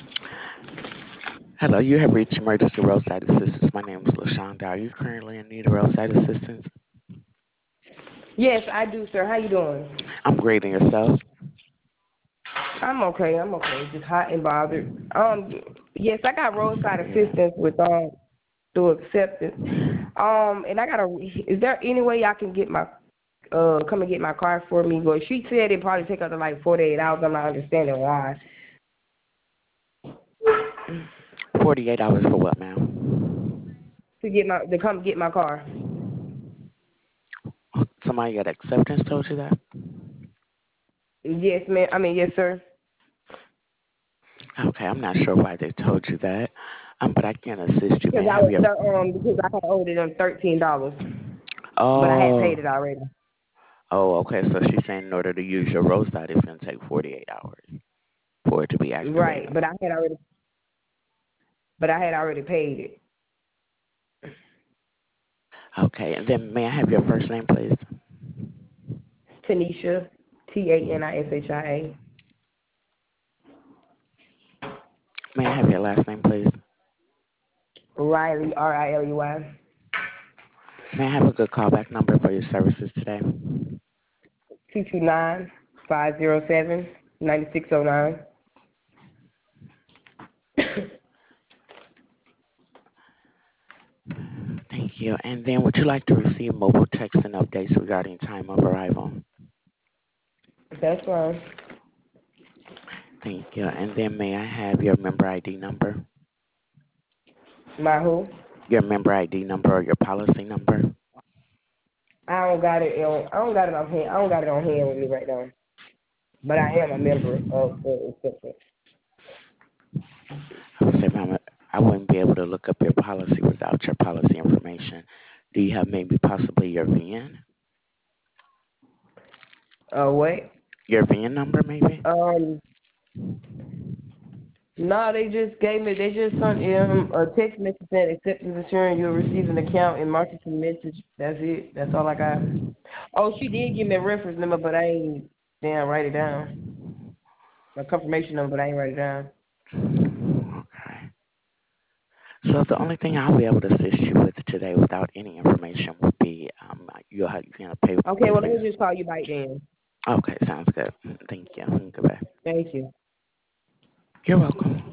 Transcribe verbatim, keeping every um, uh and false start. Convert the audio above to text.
Hello, you have reached Emergency Roadside Assistance. My name is LaShonda. Are you currently in need of roadside assistance? Yes, I do, sir. How you doing? I'm great in yourself. I'm okay. I'm okay. Just hot and bothered. Um, yes, I got roadside Yeah. assistance with um through acceptance. Um, and I got a. Is there any way I can get my uh come and get my car for me? Well, she said it probably take up to like forty-eight hours. I'm not understanding why. forty-eight hours for what, ma'am? To get my to come get my car. Somebody at acceptance told you that? Yes, ma'am. I mean, yes, sir. Okay, I'm not sure why they told you that. Um, but I can assist you. Because May I I have was your. thir- um because I had owed them thirteen dollars, but I had paid Oh, it already. oh, okay. So she's saying in order to use your roadside, it's going to take forty-eight hours for it to be Right, activated. but I had already but I had already paid it. Okay, and then may I have your first name, please? Tanisha, T A N I S H I A. May I have your last name, please? Riley, R I L E Y. May I have a good callback number for your services today? two two nine, five zero seven, nine six zero nine. Thank you. And then would you like to receive mobile text and updates regarding time of arrival? That's fine. Thank you. And then may I have your member I D number? My who? Your member I D number or your policy number? I don't got it on I don't got it on hand I don't got it on hand with me right now. But I am a member of the acceptance. I would say, Mama, I wouldn't be able to look up your policy without your policy information. Do you have maybe possibly your V I N? Uh what? Your V I N number, maybe? Um no, they just gave me they just sent him a text message that acceptance assuring you'll receive an account and marketing message. That's it. That's all I got. Oh, she did give me a reference number, but I ain't damn write it down. My confirmation number, but I ain't write it down. Okay. So the only thing I'll be able to assist you with today without any information would be um, you'll have, you know, pay, Okay, pay well, for let your. me just call you back then. Okay, sounds good. Thank you. Goodbye. Thank you. You're welcome.